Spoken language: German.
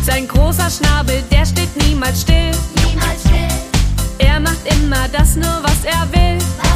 Sein großer Schnabel, der steht niemals still. Niemals still. Er macht immer das nur, was er will.